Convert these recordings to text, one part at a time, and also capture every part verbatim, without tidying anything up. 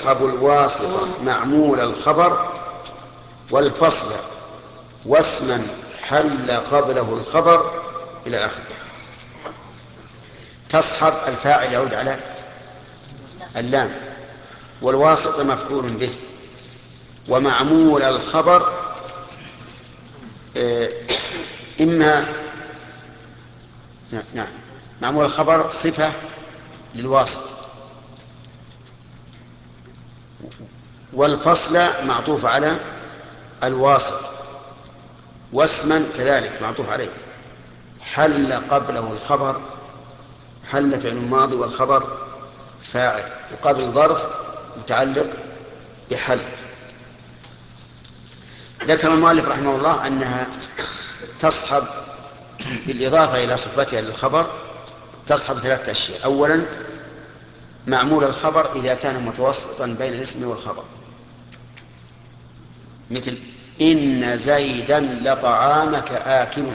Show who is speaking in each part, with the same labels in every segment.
Speaker 1: وتصحب الواسطة معمول الخبر والفصل واسما حل قبله الخبر إلى آخره. تصحب الفاعل يعود على اللام، والواسطة مفعول به، ومعمول الخبر إما نعم معمول الخبر صفة للواسط، والفصل معطوف على الواسط، واسما كذلك معطوف عليه. حل قبله الخبر، حل فعل ماضي والخبر فاعل، وقبل ظرف متعلق بحل. ذكر المؤلف رحمه الله أنها تصحب بالإضافة إلى صفتها للخبر تصحب ثلاثة أشياء. أولا معمول الخبر إذا كان متوسطا بين الاسم والخبر، مثل إن زيدا لطعامك آكل.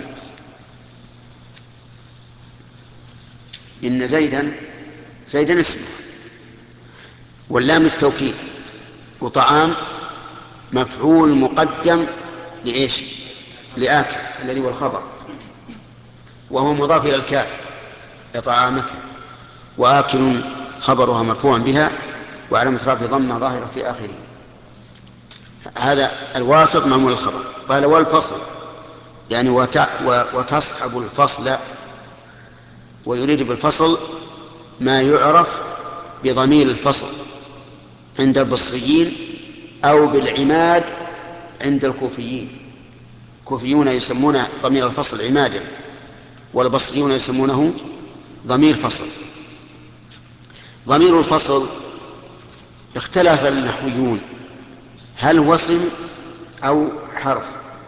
Speaker 1: إن زيدا زيدا اسم، واللام التوكيد، وطعام مفعول مقدم لإيش؟ لآكل الذي هو الخبر، وهو مضاف إلى الكاف لطعامك، وآكل خبرها مرفوعا بها وعلامة رفعه ضمة ظاهرة في آخره. هذا الواسط معمول الخبر. قال والفصل يعني وتصحب الفصل، ويريد بالفصل ما يعرف بضمير الفصل عند البصريين أو بالعماد عند الكوفيين. الكوفيون يسمون ضمير الفصل عمادا، والبصريون يسمونه ضمير فصل. ضمير الفصل اختلف النحويون هل هو اسم أو حرف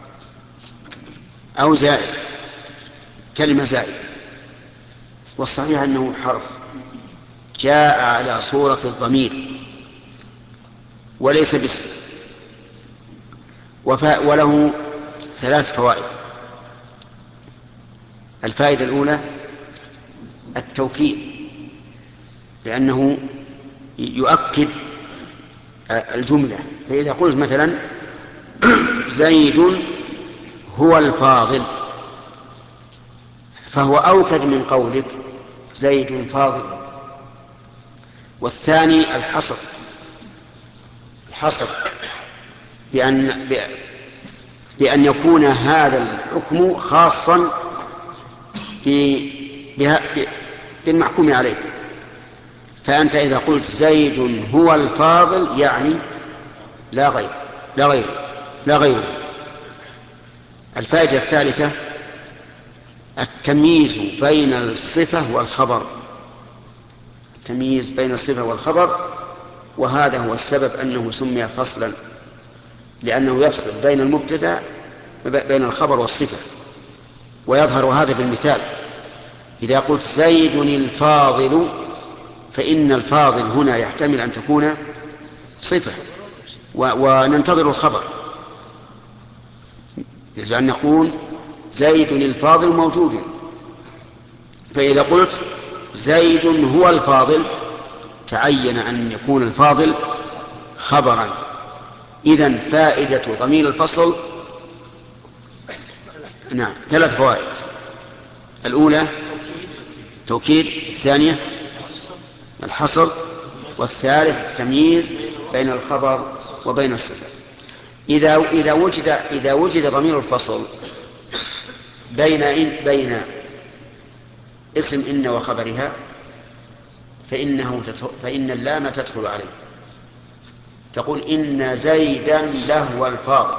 Speaker 1: أو زائد، كلمة زائد، والصحيح أنه حرف جاء على صورة الضمير وليس باسم. وله ثلاث فوائد. الفائدة الأولى التوكيد، لأنه يؤكد الجملة. فإذا قلت مثلا زيد هو الفاضل، فهو أوكد من قولك زيد فاضل. والثاني الحصر، الحصر بأن, بأن يكون هذا الحكم خاصا بالمحكوم عليه. فأنت إذا قلت زيد هو الفاضل يعني لا غير لا غير لا غيره. الفائدة الثالثة التمييز بين الصفة والخبر، التمييز بين الصفة والخبر، وهذا هو السبب أنه سمي فصلا، لأنه يفصل بين المبتدأ بين الخبر والصفة. ويظهر هذا بالمثال، إذا قلت زيد الفاضل فإن الفاضل هنا يحتمل أن تكون صفة وننتظر الخبر، مثل أن نقول زيد الفاضل موجود. فإذا قلت زيد هو الفاضل تعين أن يكون الفاضل خبرا. إذن فائدة ضمير الفصل نعم ثلاث فوائد. الأولى توكيد، الثانية الحصر، والثالث التمييز بين الخبر وبين الصفة. إذا إذا وجد إذا وجد ضمير الفصل بين إن بين اسم إن وخبرها فإنه فإن اللام تدخل عليه. تقول إن زيدا لهو الفاضل.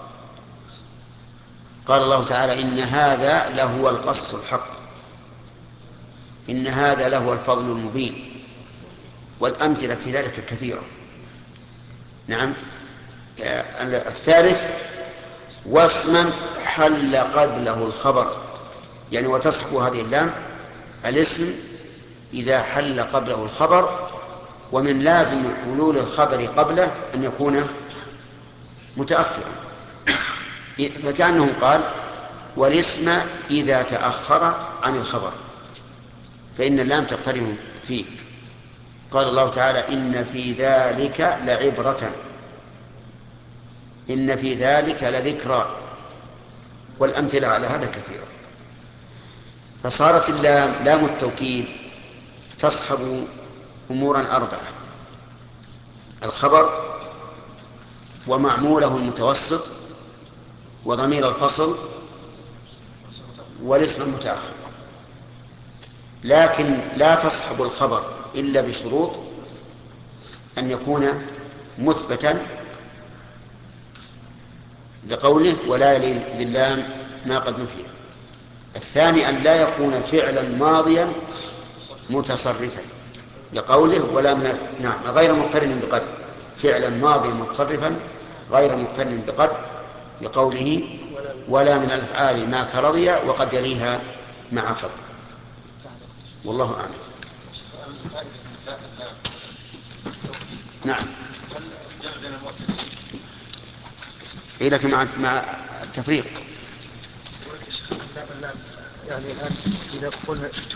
Speaker 1: قال الله تعالى إن هذا لهو القصص الحق، إن هذا لهو الفضل المبين، والأمثلة في ذلك كثيرة. نعم. الثالث واسما حل قبله الخبر، يعني وتصحب هذه اللام الاسم إذا حل قبله الخبر، ومن لازم حلول الخبر قبله أن يكون متأخرا. فكأنه قال والاسم إذا تأخر عن الخبر فإن اللام تقترن فيه. قال الله تعالى إن في ذلك لعبرة، إن في ذلك لذكرى، والأمثلة على هذا كثيرة. فصارت اللام لام التوكيد تصحب أمورا أربعة: الخبر، ومعموله المتوسط، وضمير الفصل، والاسم المتأخر. لكن لا تصحب الخبر إلا بشروط: أن يكون مثبتا لقوله ولا يلي ذي اللام ما قد نفي. الثاني أن لا يكون فعلا ماضيا متصرفا لقوله ولا من الف... نعم غير مقترن بقد، فعلا ماضيا متصرفا غير مقترن بقد لقوله ولا من الأفعال ما كرضي وقد يليها مع قد. والله أعلم. نعم. إيه لكن مع مع التفريق.
Speaker 2: يعني الآن إذا قلنا